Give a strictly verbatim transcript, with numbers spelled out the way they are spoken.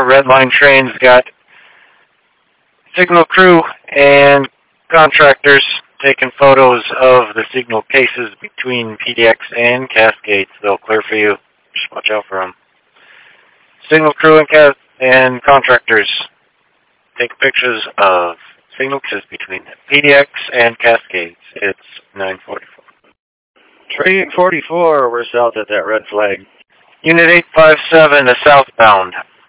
Red Line trains got signal crew and contractors taking photos of the signal cases between P D X and Cascades. They'll clear for you. Just watch out for them. Signal crew and, cas- and contractors take pictures of signal cases between P D X and Cascades. It's nine forty-four. Train forty-four, we're south at that red flag. Unit eight five seven is southbound.